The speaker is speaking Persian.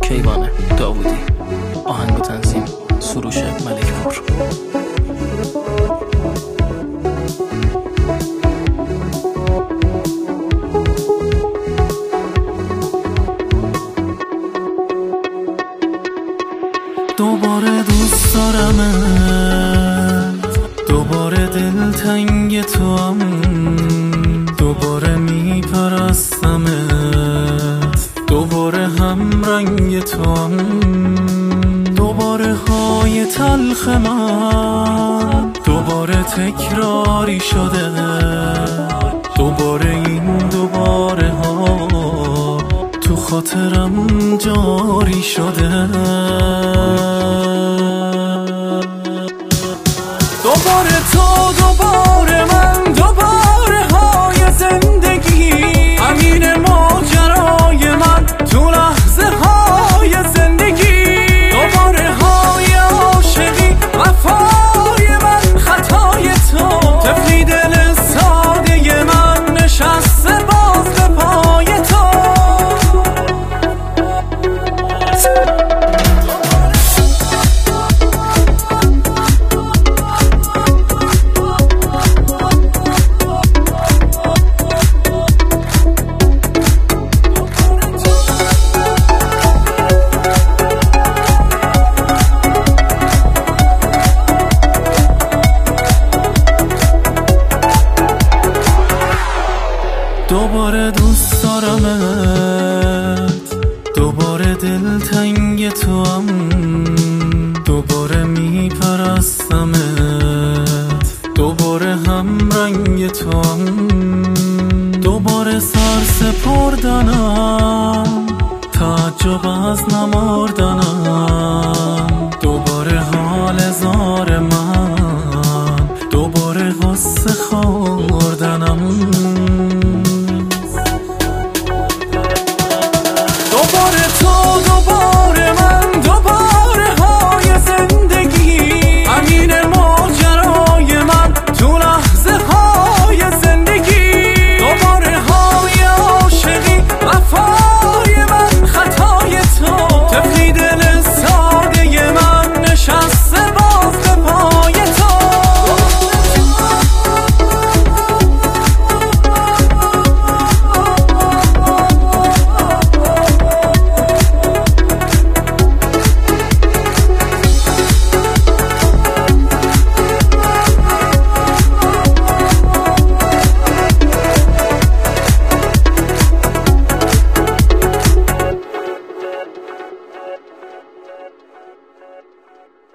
کیوان داوودی. آهنگ و تنظیم سروش ملک پور. دوباره دوست دارمت، دوباره دلتنگ تو هم، دوباره میپرستمت، دوباره هم رنگ تو هم، دوباره های تلخ من دوباره تکراری شده، دوباره این دوباره ها تو خاطرم جاری شده. دوباره تو، دوباره من، دوباره های زندگی، همین ماجرای من تو لحظه های زندگی، دوباره های عاشقی، وفای من، خطای تو، طفلی دل ساده من نشسته باز به پای تو. دوباره دوست دارمت، دوباره دلتنگ تو هم، دوباره میپرستمت، دوباره هم رنگ تو هم، دوباره سر سپردنم، تعجب از نمردنم،